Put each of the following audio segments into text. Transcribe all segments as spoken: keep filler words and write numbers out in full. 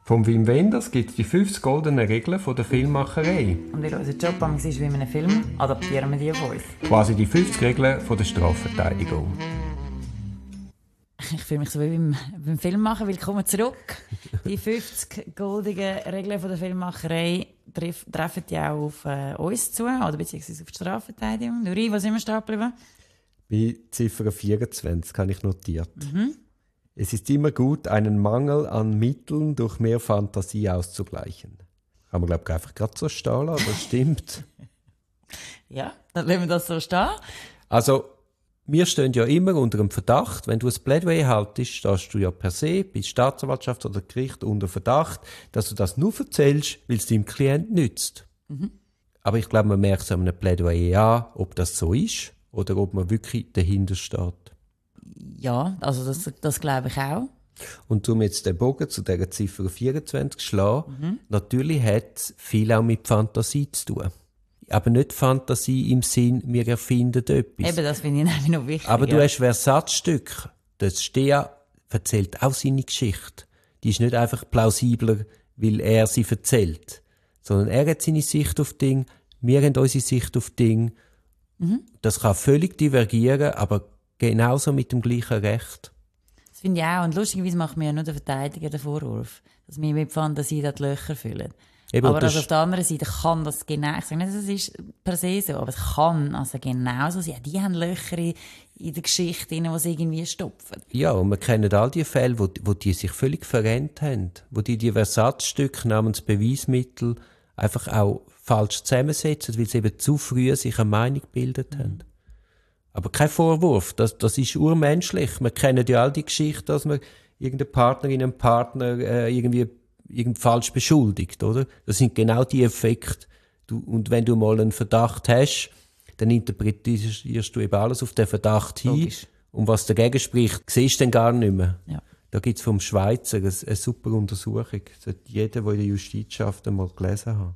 Vom Wim Wenders gibt es die fünfzig goldenen Regeln von der Filmmacherei. Und weil unser Job ist wie in einem Film, adaptieren wir die auf uns. Quasi die fünfzig Regeln von der Strafverteidigung. Ich fühle mich so wie beim, beim Filmmachen. Willkommen zurück. Die fünfzig goldenen Regeln von der Filmmacherei treff, treffen ja auch auf äh, uns zu, oder beziehungsweise auf die Strafverteidigung. Nuri, wo sind wir stehen geblieben? Bei Ziffer vierundzwanzig habe ich notiert. Mhm. Es ist immer gut, einen Mangel an Mitteln durch mehr Fantasie auszugleichen. Kann man, glaube ich, einfach gerade so stehen lassen, das stimmt. Ja, dann lassen wir das so stehen. Also, wir stehen ja immer unter dem Verdacht. Wenn du ein Plädoyer haltest, stehst du ja per se bei Staatsanwaltschaft oder Gericht unter Verdacht, dass du das nur erzählst, weil es deinem Klient nützt. Mhm. Aber ich glaube, man merkt es an einem Plädoyer an, ob das so ist oder ob man wirklich dahinter steht. Ja, also das, das glaube ich auch. Und um jetzt den Bogen zu dieser Ziffer vierundzwanzig zu schlagen, mhm. natürlich hat es viel auch mit Fantasie zu tun. Aber nicht Fantasie im Sinn, wir erfinden etwas. Eben, das finde ich nämlich noch wichtig. Aber du ja. hast Versatzstück. Das Stea erzählt auch seine Geschichte. Die ist nicht einfach plausibler, weil er sie erzählt. Sondern er hat seine Sicht auf Dinge, wir haben unsere Sicht auf Dinge. Mhm. Das kann völlig divergieren, aber genauso mit dem gleichen Recht. Das finde ich auch. Und lustigerweise macht mir ja nur der Verteidiger den Vorwurf, dass wir mit Fantasie die Löcher füllen. Eben, aber also auf der anderen Seite kann das genau, ich sage nicht, das ist per se so, aber es kann also genauso sein. Die haben Löcher in, in der Geschichte, die sie irgendwie stopfen. Ja, und wir kennen all die Fälle, wo, wo die sich völlig verrennt haben, wo die die Versatzstücke namens Beweismittel einfach auch falsch zusammensetzen, weil sie eben zu früh sich eine Meinung gebildet haben. Mhm. Aber kein Vorwurf, das, das ist urmenschlich. Wir kennen ja all die Geschichte, dass man irgendeine Partnerin, einen Partner äh, irgendwie irgend falsch beschuldigt, oder? Das sind genau die Effekte. Du, und wenn du mal einen Verdacht hast, dann interpretierst du eben alles auf den Verdacht hin. Logisch. Und was dagegen spricht, siehst du dann gar nicht mehr. Ja. Da gibt es vom Schweizer eine, eine super Untersuchung. Das sollte jeder, der in der Justiz schafft, einmal gelesen haben.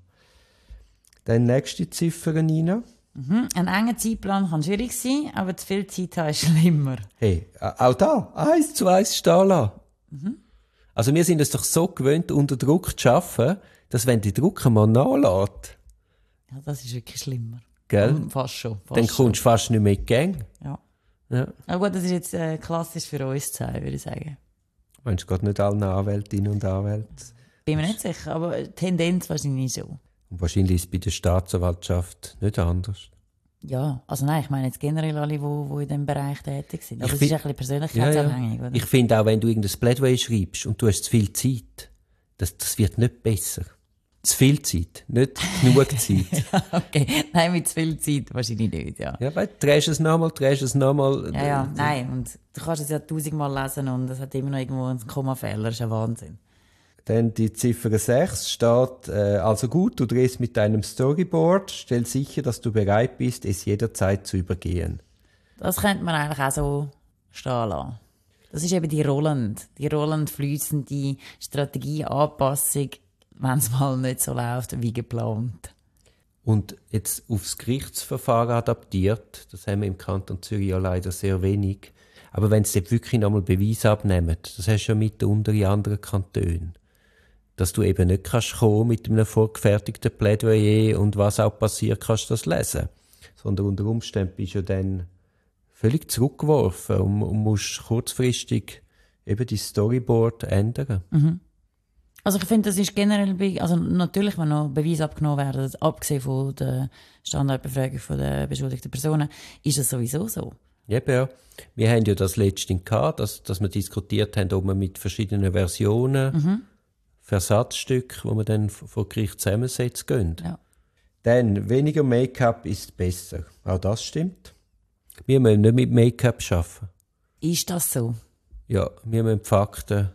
Dann nächste Ziffer, Nina. Mhm. Ein enger Zeitplan kann schwierig sein, aber zu viel Zeit haben ist schlimmer. Hey, auch da, eins zu eins stehen lassen. Mhm. Also wir sind es doch so gewöhnt, unter Druck zu arbeiten, dass wenn die Druck mal nachlässt. Ja, das ist wirklich schlimmer. Gell? Fast schon. Fast dann kommst du fast nicht mehr in die Gang. Ja. Ja. Aber gut, das ist jetzt äh, klassisch für uns zu sein, würde ich sagen. Meinst du gerade nicht allen Anwältinnen und Anwälten? Bin mir nicht sicher, aber Tendenz wahrscheinlich so. Und wahrscheinlich ist es bei der Staatsanwaltschaft nicht anders. Ja, also nein, ich meine jetzt generell alle, die wo, wo in diesem Bereich tätig sind. Aber ich es find, ist ein bisschen persönlichkeitsabhängig, ja, ja. oder? Ich finde auch, wenn du irgendein Plädoyer schreibst und du hast zu viel Zeit, das, das wird nicht besser. Zu viel Zeit, nicht genug Zeit. Ja, okay, nein, mit zu viel Zeit wahrscheinlich nicht, ja. Ja, weil du drehst es nochmal, drehst es nochmal. Ja, ja, nein, und du kannst es ja tausendmal lesen und es hat immer noch irgendwo einen Kommafehler, das ist ein Wahnsinn. Dann die Ziffer sechs steht, äh, also gut, du drehst mit deinem Storyboard, stell sicher, dass du bereit bist, es jederzeit zu übergehen. Das könnte man eigentlich auch so stehen lassen. Das ist eben die rollend, die rollend fließende Strategieanpassung, wenn es mal nicht so läuft wie geplant. Und jetzt aufs Gerichtsverfahren adaptiert, das haben wir im Kanton Zürich ja leider sehr wenig, aber wenn sie dort wirklich nochmal Beweise abnehmen, das hast du ja mitunter in anderen Kantonen, dass du eben nicht kannst kommen mit einem vorgefertigten Plädoyer und was auch passiert, kannst du das lesen. Sondern unter Umständen bist du dann völlig zurückgeworfen und, und musst kurzfristig eben dein Storyboard ändern. Mhm. Also ich finde, das ist generell, bei, also natürlich, wenn noch Beweise abgenommen werden, abgesehen von der Standardbefragung von der beschuldigten Personen, ist das sowieso so. Eben, ja. Wir haben ja das letzte gehabt, dass, dass wir diskutiert haben, ob wir mit verschiedenen Versionen mhm. Versatzstücke, die man dann vor Gericht zusammensetzt, gehen. Ja. Dann, weniger Make-up ist besser. Auch das stimmt. Wir müssen nicht mit Make-up arbeiten. Ist das so? Ja, wir müssen die Fakten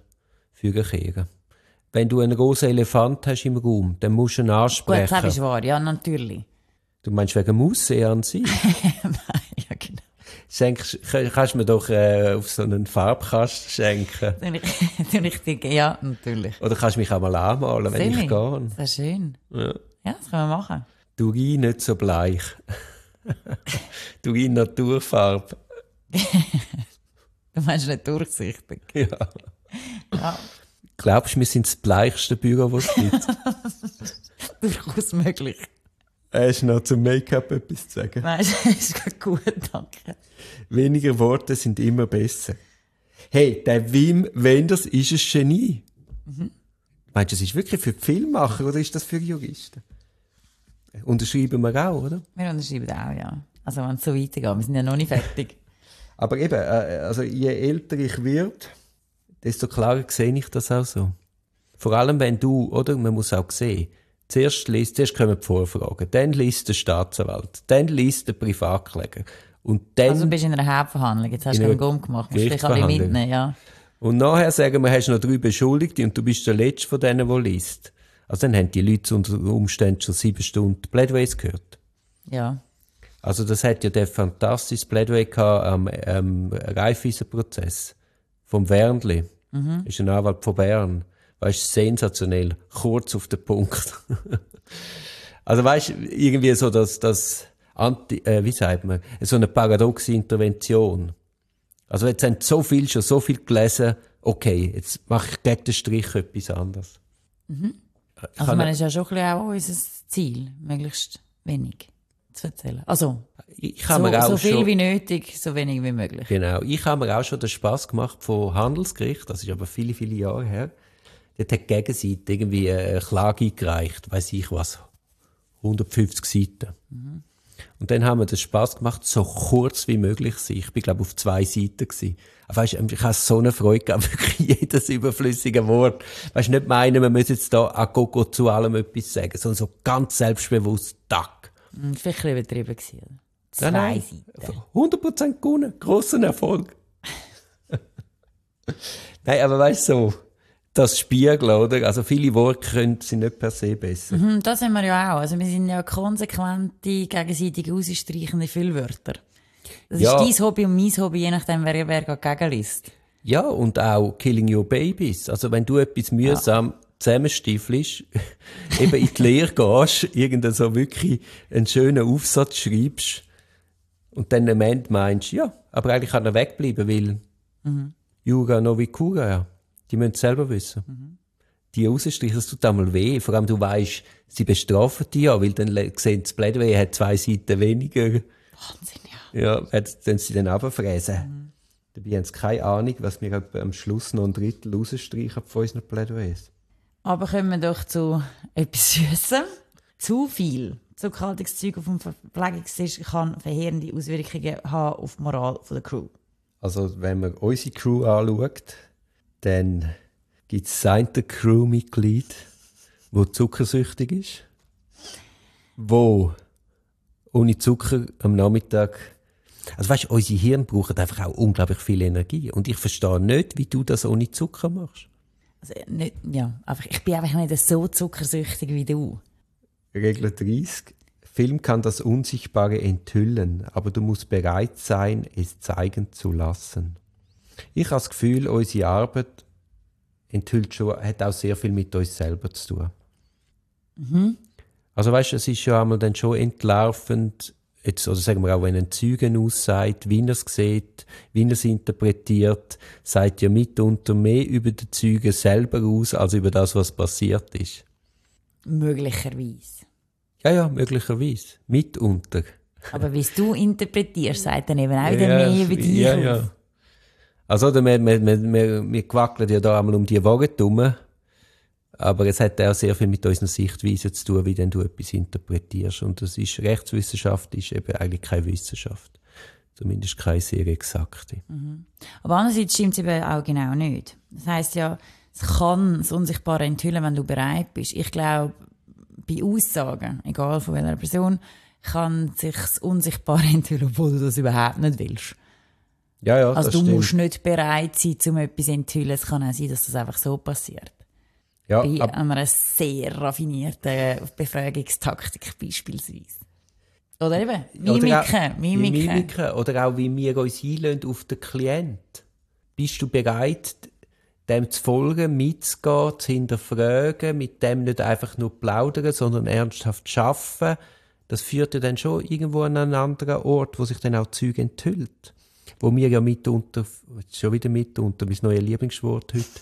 fügen. Wenn du einen grossen Elefant hast im Raum, dann musst du ihn ansprechen. Gut, das ist wahr, ja, natürlich. Du meinst wegen dem Aussehen an sich? Nein, ja, genau. Schenkst, kannst du mir doch äh, auf so einen Farbkasten schenken? ich denke, ja, natürlich. Oder kannst du mich auch mal anmalen, wenn Silly. ich gehe? Das ist schön. Ja. Ja, das können wir machen. Turin nicht so bleich. Turin Naturfarbe. Du meinst nicht durchsichtig? Ja. Ja. Glaubst du, wir sind das bleichste Büro, das es gibt? Durchaus möglich. Hast du noch zum Make-up etwas zu sagen? Nein, das ist gut, danke. Weniger Worte sind immer besser. Hey, der Wim Wenders ist ein Genie. Mhm. Meinst du, das ist wirklich für die Filmemacher oder ist das für Juristen? Unterschreiben wir auch, oder? Wir unterschreiben auch, ja. Also wenn es so weitergeht, wir sind ja noch nicht fertig. Aber eben, also je älter ich werde, desto klarer sehe ich das auch so. Vor allem, wenn du, oder, man muss auch sehen, zuerst liest, zuerst kommen die Vorfragen, dann liest der Staatsanwalt, dann liest der Privatkläger. Und dann, also du bist in einer Hauptverhandlung, jetzt hast du keinen Gumm gemacht, musst dich alle mitnehmen, ja. Und nachher sagen wir, hast du noch drei Beschuldigte und du bist der Letzte von denen, der liest. Also dann haben die Leute unter Umständen schon sieben Stunden Plädoyers gehört. Ja. Also das hat ja der fantastische Plädoyer gehabt am ähm, Raiffeisen-Prozess vom Wernli. Mhm. Ist ein Anwalt von Bern. Weißt, sensationell, kurz auf den Punkt. Also weißt, irgendwie so das, das Anti, äh, wie sagt man, so eine paradoxe Intervention. Also jetzt haben so viel schon so viel gelesen, okay, jetzt mache ich gegen den Strich etwas anderes. Mhm. Also man ist ja schon ein bisschen auch unser Ziel, möglichst wenig zu erzählen. Also ich so, mir auch so viel schon, wie nötig, so wenig wie möglich. Genau, ich habe mir auch schon den Spass gemacht vom Handelsgericht, das ist aber viele, viele Jahre her. Dort hat die Gegenseite irgendwie eine Klage eingereicht, weiss ich was, hundertfünfzig Seiten. Mhm. Und dann haben wir den Spass gemacht, so kurz wie möglich zu sein. Ich bin, glaube ich, auf zwei Seiten gewesen. Aber weißt, ich habe so eine Freude gehabt, wirklich jedes überflüssige Wort. Weißt, nicht meinen, wir müssen jetzt da a Gogo zu allem etwas sagen, sondern so ganz selbstbewusst, tack. Mhm, vielleicht ein bisschen übertrieben gewesen. Zwei nein, nein. Seiten. hundert Prozent gewonnen. Grossen Erfolg. Nein, aber weißt du, so, das Spiegeln, oder? Also viele Worte können, sind nicht per se besser. Mhm, das sind wir ja auch. Also wir sind ja konsequente, gegenseitig ausstreichende Füllwörter. Das ja. ist dein Hobby und mein Hobby, je nachdem, wer, wer gegen liest. Ja, und auch Killing Your Babies. Also wenn du etwas mühsam ja. zusammenstiefelst, eben in die Lehre gehst, irgendeinen so wirklich einen schönen Aufsatz schreibst und dann am Ende meinst, ja, aber eigentlich kann er wegbleiben, weil mhm. Jura Novicura, ja. Die müssen es selber wissen. Mhm. Die rausstreichen, das tut einmal weh. Vor allem, du weisst, sie bestrafen dich ja, weil dann sehen, das Plädoyer hat zwei Seiten weniger. Wahnsinn, ja. Ja, dann sie dann runterfräsen. Mhm. Dabei haben sie keine Ahnung, was wir am Schluss noch ein Drittel rausstreichen von unseren Plädoyers. Aber kommen wir doch zu etwas Süßem. Zu viel zuckerhaltiges Zeug auf dem Verpflegungstisch kann verheerende Auswirkungen haben auf die Moral der Crew. Also, wenn man unsere Crew anschaut, dann gibt es ein Crewmitglied, das zuckersüchtig ist, wo ohne Zucker am Nachmittag... Also weißt du, unsere Hirn brauchen einfach auch unglaublich viel Energie. Und ich verstehe nicht, wie du das ohne Zucker machst. Also nicht, ja, einfach, ich bin einfach nicht so zuckersüchtig wie du. Regel dreißig. Film kann das Unsichtbare enthüllen, aber du musst bereit sein, es zeigen zu lassen. Ich habe das Gefühl, unsere Arbeit enthüllt schon, hat auch sehr viel mit uns selber zu tun. Mhm. Also weißt du, es ist ja einmal dann schon entlarvend, jetzt, oder sagen wir auch, wenn ein Zeugen aussagt, wie er es sieht, wie er es interpretiert, sagt ja mitunter mehr über den Zeugen selber aus, als über das, was passiert ist. Möglicherweise. Ja, ja, möglicherweise. Mitunter. Aber wie es du interpretierst, sagt dann eben auch wieder ja, mehr über dich ja, aus. Ja. Also, wir, wir, wir, wir quackeln ja da einmal um die Waage herum. Aber es hat auch sehr viel mit unserer Sichtweise zu tun, wie denn du etwas interpretierst. Und das ist, Rechtswissenschaft ist eben eigentlich keine Wissenschaft. Zumindest keine sehr exakte. Mhm. Aber andererseits stimmt es eben auch genau nicht. Das heisst ja, es kann das Unsichtbare enthüllen, wenn du bereit bist. Ich glaube, bei Aussagen, egal von welcher Person, kann sich das Unsichtbare enthüllen, obwohl du das überhaupt nicht willst. Ja, ja, also das du stimmt. musst nicht bereit sein, um etwas zu enthüllen. Es kann auch sein, dass das einfach so passiert. Ja, bei ab- einer sehr raffinierten Befragungstaktik beispielsweise. Oder eben Mimiken, oder auch, Mimiken. Mimiken. Oder auch, wie wir uns einlassen auf den Klient. Bist du bereit, dem zu folgen, mitzugehen, zu hinterfragen, mit dem nicht einfach nur plaudern, sondern ernsthaft zu arbeiten? Das führt ja dann schon irgendwo an einen anderen Ort, wo sich dann auch Zeug enthüllt. Wo wir ja mitunter, schon wieder mitunter, mein neues Lieblingswort heute,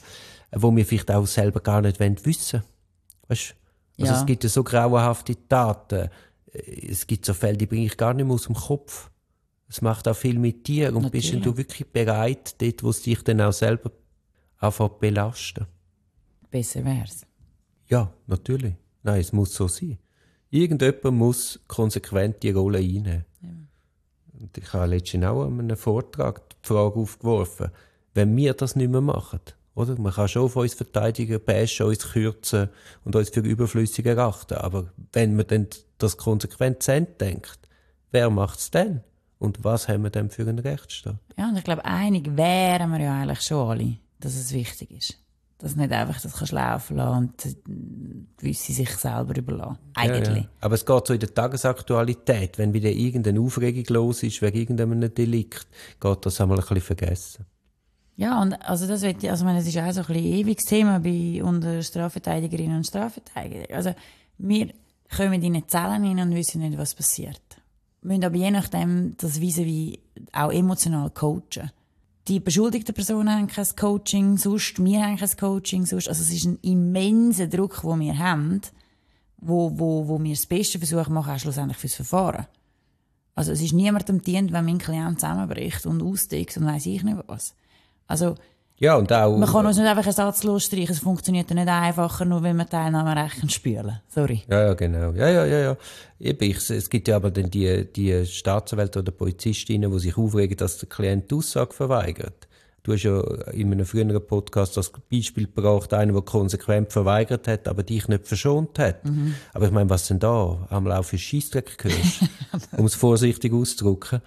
wo wir vielleicht auch selber gar nicht wissen wollen. Weißt? Also Ja. es gibt ja so grauenhafte Taten. Es gibt so Fälle, die bringe ich gar nicht mehr aus dem Kopf. Es macht auch viel mit dir. Und Natürlich. bist du wirklich bereit, dort, wo es dich dann auch selber anfängt belasten? Besser wär's. Ja, natürlich. Nein, es muss so sein. Irgendjemand muss konsequent die Rolle einnehmen. Ja. Und ich habe letztens auch an einem Vortrag die Frage aufgeworfen, wenn wir das nicht mehr machen, oder? Man kann schon auf uns verteidigen, bashen, uns kürzen und uns für überflüssig erachten. Aber wenn man dann das konsequent zu Ende denkt, wer macht es dann? Und was haben wir denn für einen Rechtsstaat? Ja, und ich glaube, einig wären wir ja eigentlich schon alle, dass es wichtig ist. Dass nicht einfach das kannst laufen lassen und gewisse sich selber überlassen. Eigentlich. Ja, ja. Aber es geht so in der Tagesaktualität. Wenn wieder irgendeine Aufregung los ist wegen irgendeinem Delikt, geht das einmal ein bisschen vergessen. Ja, und also das wird, also ich meine, es ist auch so ein bisschen ewiges Thema bei unter Strafverteidigerinnen und Strafverteidigern. Also wir kommen in die Zellen rein und wissen nicht, was passiert. Wir müssen aber je nachdem das vis-à-vis auch emotional coachen. Die beschuldigten Personen haben kein Coaching, sonst, wir haben kein Coaching, sonst. Also es ist ein immenser Druck, den wir haben, wo, wo, wo wir das Beste versuchen machen, auch schlussendlich fürs Verfahren. Also es ist niemandem dient, wenn mein Klient zusammenbricht und austickt und weiss ich nicht was. Also Ja, und auch, man kann uns nicht einfach ersatzlos streichen, es funktioniert ja nicht einfacher, nur wenn wir Teilnahmerecht spülen. Sorry. Ja, ja, genau. Ja, ja, ja, ja. Eben, ich, es gibt ja aber dann die, die Staatsanwälte oder Polizistinnen, die sich aufregen, dass der Klient die Aussage verweigert. Du hast ja in einem früheren Podcast das Beispiel gebracht, einer, der konsequent verweigert hat, aber dich nicht verschont hat. Mhm. Aber ich meine, was denn da am Lauf für Scheissdreck gehörst, um es vorsichtig auszudrücken.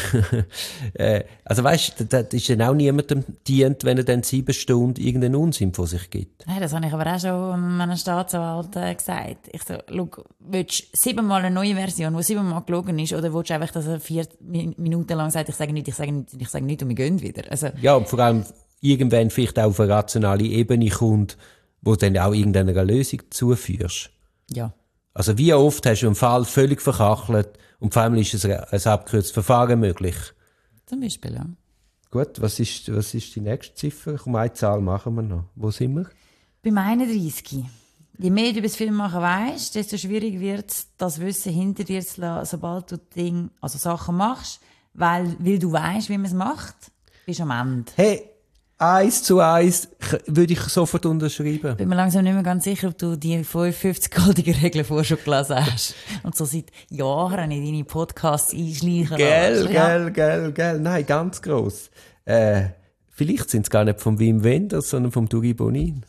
äh, also weißt du, das ist dann auch niemandem dient, wenn er dann sieben Stunden irgendeinen Unsinn von sich gibt. Ja, das habe ich aber auch schon einem Staatsanwalt äh, gesagt. Ich so, schau, willst du siebenmal eine neue Version, die siebenmal gelogen ist, oder willst du einfach, dass er vier Minuten lang sagt, ich sage nicht, ich sage nicht, ich sage nicht und wir gehen wieder? Also, ja, und vor allem irgendwann vielleicht auch auf eine rationale Ebene kommt, wo dann auch irgendeiner Lösung zuführst. ja. Also wie oft hast du einen Fall völlig verkachelt und vor allem ist es ein abgekürztes Verfahren möglich. Zum Beispiel, ja. Gut, was ist, was ist die nächste Ziffer? Um eine Zahl machen wir noch. Wo sind wir? Beim einunddreißig. Je mehr du über das Filmmachen weisst, desto schwieriger wird es, das Wissen hinter dir zu lassen, sobald du Dinge, also Sachen machst, weil, weil du weisst, wie man es macht, bist du am Ende. Hey, eins zu eins würde ich sofort unterschreiben. Bin mir langsam nicht mehr ganz sicher, ob du die fünfundfünfzig goldigen Regeln vorher schon gelesen hast. Und so seit Jahren in deine Podcasts einschleichen Gell, lässt. Ja. gell, gell, gell. Nein, ganz gross. Äh, vielleicht sind es gar nicht vom Wim Wenders, sondern vom Duri Bonin.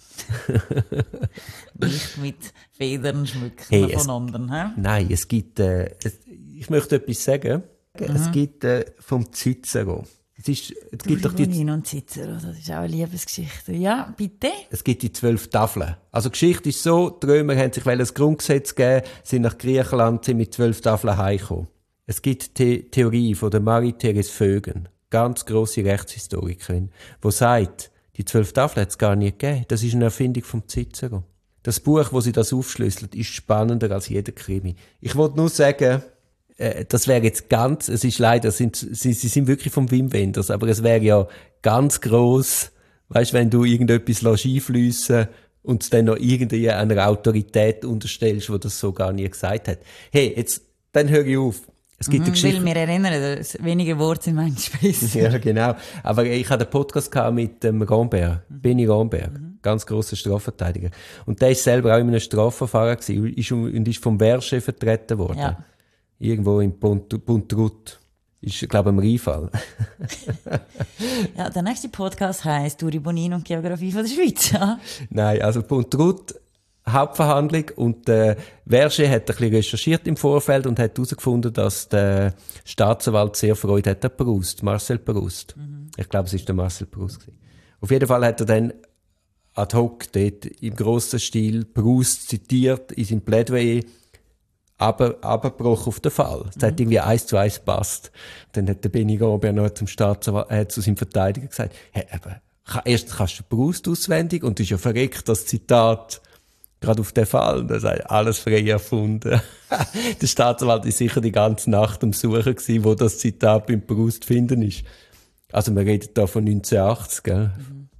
Nicht mit Federn schmücken Hey, es- von anderen. He? Nein, es gibt, äh, es, ich möchte etwas sagen. Es gibt äh, vom Cicero. Es, ist, es, gibt doch die, Bonin und Cicero, das ist auch eine Liebesgeschichte. Ja, bitte? es gibt die zwölf Tafeln. Also die Geschichte ist so, die Römer haben sich ein Grundgesetz gegeben, sind nach Griechenland, sind mit zwölf Tafeln heimgekommen. Es gibt die Theorie von der Marie-Therese Vögen, ganz grosse Rechtshistorikerin, die sagt, die zwölf Tafeln hat es gar nicht gegeben. Das ist eine Erfindung vom Cicero. Das Buch, wo sie das aufschlüsselt, ist spannender als jeder Krimi. Ich wollte nur sagen, äh, das wäre jetzt ganz, es ist leider, sind, sie, sie sind wirklich vom Wim Wenders, aber es wäre ja ganz gross, weißt, wenn du irgendetwas lässt einfliessen und es dann noch irgendwie einer Autorität unterstellst, die das so gar nie gesagt hat. Hey, jetzt, dann höre ich auf. Es gibt Mhm, eine Geschichte. will mir erinnern, dass weniger Worte sind manchmal besser. Ja, genau. Aber ich hatte einen Podcast gehabt mit dem Romberg, Benny Romberg, ganz grosser Strafverteidiger. Und der ist selber auch in einem Strafverfahren gewesen, ist, und ist vom Wehrchef vertreten worden. Ja. Irgendwo in Puntrut. Ist, glaube ich, ein Rheinfall. Ja, der nächste Podcast heisst Duri Bonin und Geografie von der Schweiz. Ja. Nein, also Puntrut, Hauptverhandlung, und der Wehrchef hat ein bisschen recherchiert im Vorfeld und hat herausgefunden, dass der Staatsanwalt sehr Freude hat an Proust, Marcel Proust. Mhm. Ich glaube, es war der Marcel Proust gewesen. Auf jeden Fall hat er dann ad hoc dort im grossen Stil Proust zitiert in seinem Plädoyer, aber abgebrochen auf den Fall. Es hat irgendwie eins zu eins gepasst. Dann hat der Benny Robert noch zum Staatsanwalt, äh, zu seinem Verteidiger gesagt, hey, aber, erst kannst du Proust auswendig und du bist ja verreckt, das Zitat gerade auf den Fall. Und er sagt, alles frei erfunden. Der Staatsanwalt ist sicher die ganze Nacht am Suchen gewesen, wo das Zitat beim Proust zu finden ist. Also wir reden da von neunzehnhundertachtzig, gell? Mhm.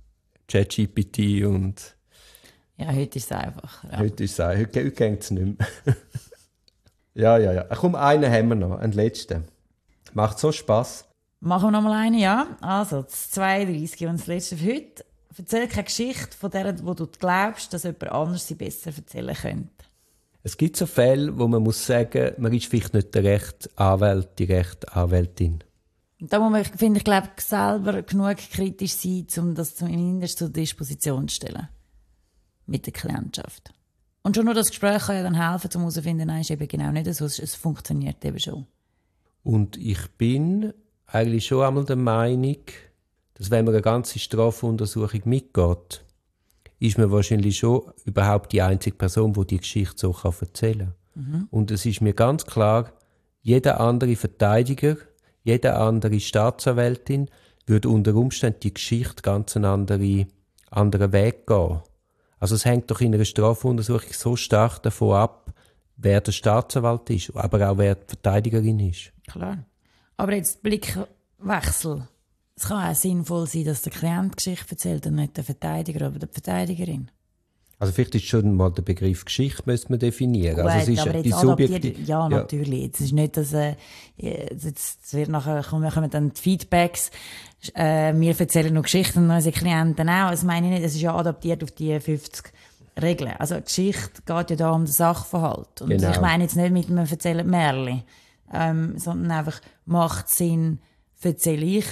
ChatGPT und... Ja, heute ist es einfach. Ja. Heute ist es einfach. Heute, heute geht es nicht mehr. ja, ja, ja. Komm, einen haben wir noch, einen letzten. Macht so Spass. Machen wir noch mal einen, ja. Also, das zweiunddreißig und das letzte für heute. Erzähl keine Geschichte von der, wo du glaubst, dass jemand anders sie besser erzählen könnte. Es gibt so Fälle, wo man muss sagen, man ist vielleicht nicht der rechte Anwalt, die rechte Anwältin. Da muss man, finde ich, glaube selber genug kritisch sein, um das zumindest zur Disposition zu stellen. Mit der Klientschaft. Und schon nur das Gespräch kann ja dann helfen, um herauszufinden, nein, ist eben genau nicht so, es funktioniert eben schon. Und ich bin eigentlich schon einmal der Meinung, dass wenn man eine ganze Strafuntersuchung mitgeht, ist man wahrscheinlich schon überhaupt die einzige Person, die die Geschichte so erzählen kann. Mhm. Und es ist mir ganz klar, jeder andere Verteidiger, jede andere Staatsanwältin würde unter Umständen die Geschichte ganz einen anderen, anderen Weg gehen. Also es hängt doch in einer Strafuntersuchung so stark davon ab, wer der Staatsanwalt ist, aber auch wer die Verteidigerin ist. Klar. Aber jetzt Blickwechsel. Es kann auch sinnvoll sein, dass der Klient die Geschichte erzählt und nicht der Verteidiger oder die Verteidigerin. Also vielleicht ist schon mal der Begriff Geschichte müssen wir definieren. Gut, also es ist aber jetzt die adaptiert, ja, ja, natürlich. Es ist nicht, dass äh, jetzt wird nachher kommen, kommen dann die Feedbacks. Äh, wir erzählen noch Geschichten und unsere Klienten auch. Das meine ich nicht. Es ist ja adaptiert auf die fünfzig Regeln. Also Geschichte geht ja da um den Sachverhalt. Und genau. Ich meine jetzt nicht mit einem erzählen Märchen, ähm, sondern einfach macht Sinn, erzähle ich,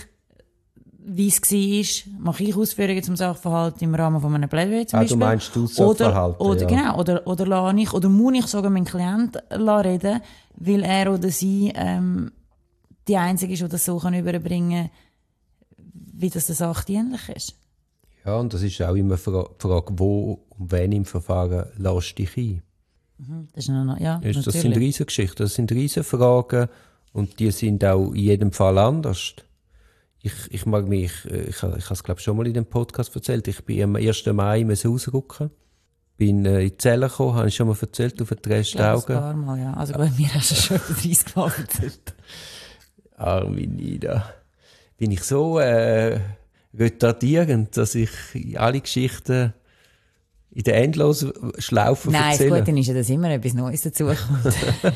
wie es war, mache ich Ausführungen zum Sachverhalt im Rahmen von einem Plädoyer zum ah, Beispiel. Du meinst du Sachverhalte, oder, oder, ja. Genau, oder, oder lasse ich, oder muss ich sogar meinen Klienten reden, weil er oder sie ähm, die Einzige ist, die das so überbringen kann, wie das der Sache dienlich ist. Ja, und das ist auch immer die Frage, wo und wen im Verfahren lässt dich ein. Mhm, das, ist noch, ja, ist, das sind riesige Geschichten, das sind riesige Fragen und die sind auch in jedem Fall anders. Ich, ich mag mich, ich, ich, ich habe es glaube schon mal in dem Podcast erzählt, ich bin am ersten Mai ausrücken, bin äh, in die Zelle gekommen, habe ich schon mal erzählt, auf den Trästen Augen. Ein paar Mal, ja. Also bei mir hast du schon über dreißig Mal erzählt. Arme Nida. Bin ich so äh, retardierend, dass ich alle Geschichten in der endlosen Schlaufe Nein, erzähle? Nein, das Gute ist ja, dass immer etwas Neues dazukommt.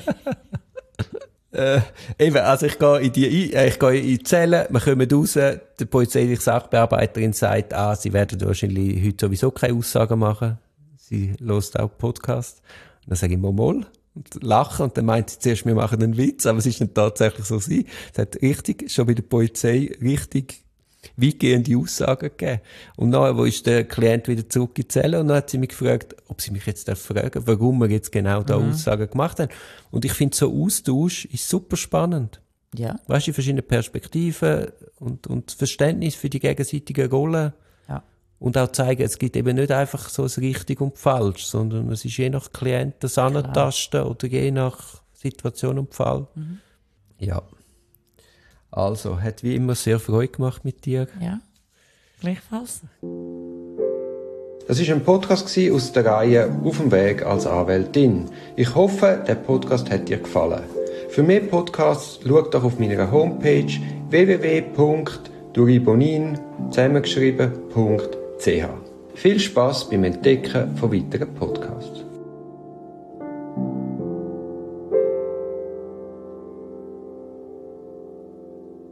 Äh, eben, also ich gehe in die, äh, ich gehe in die Zelle, wir kommen raus, die polizeiliche Sachbearbeiterin sagt, ah, sie werden wahrscheinlich heute sowieso keine Aussagen machen. Sie hört auch Podcast. Und dann sage ich mal, mal, und lache, und dann meint sie zuerst, wir machen einen Witz, aber es ist nicht tatsächlich so sein. Sie hat richtig, schon bei der Polizei, richtig weitgehende Aussagen gegeben. Und dann, wo ist der Klient wieder zurück in die Zelle, und dann hat sie mich gefragt, ob sie mich jetzt fragen darf, warum wir jetzt genau da mhm. Aussagen gemacht haben. Und ich finde, so Austausch ist super spannend. Ja. Weißt du, verschiedene Perspektiven und, und Verständnis für die gegenseitigen Rollen. Ja. Und auch zeigen, es gibt eben nicht einfach so ein richtig und falsch, sondern es ist je nach Klient das Antasten oder je nach Situation und Fall. Mhm. Ja. Also, hat wie immer sehr Freude gemacht mit dir. Ja, gleichfalls. Das war ein Podcast aus der Reihe «Auf dem Weg als Anwältin». Ich hoffe, der Podcast hat dir gefallen. Für mehr Podcasts schau doch auf meiner Homepage w w w punkt duribonin zusammengeschrieben punkt c h. Viel Spass beim Entdecken von weiteren Podcasts.